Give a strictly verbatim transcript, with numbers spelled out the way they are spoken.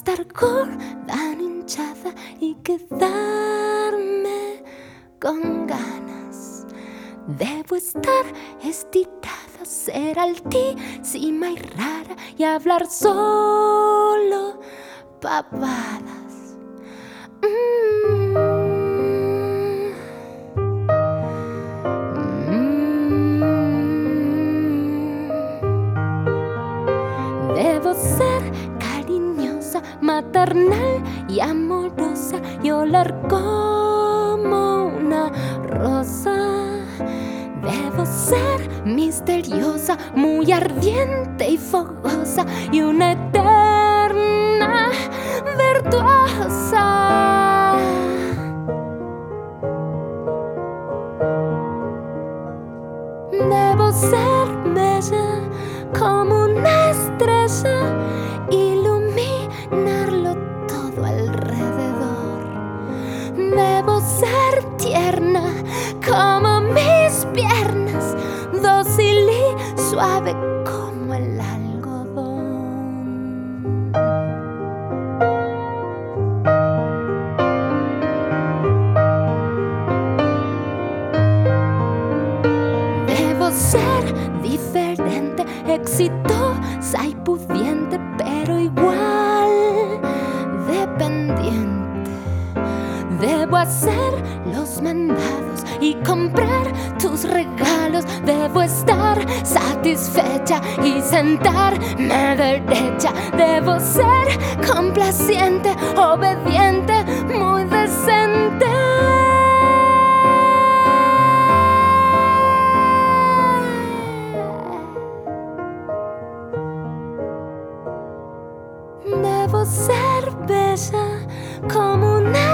estar gorda, hinchada y quedarme con ganas. Debo estar estirada, ser altísima y rara y hablar solo pavadas. Mm. Mm. Debo ser cariñosa, maternal y amorosa y oler como una rosa. Debo ser misteriosa, muy ardiente y fogosa y una eterna virtuosa. Debo ser bella como una estrella, iluminarlo todo alrededor. Debo ser tierna como mis piernas, dócil y suave como el algodón. Debo ser diferente, exitosa y pudiente, pero igual dependiente. Debo hacer los mandados y comprar tus regalos. Debo estar satisfecha y sentarme derecha. Debo ser complaciente, obediente, muy decente. Debo ser bella como una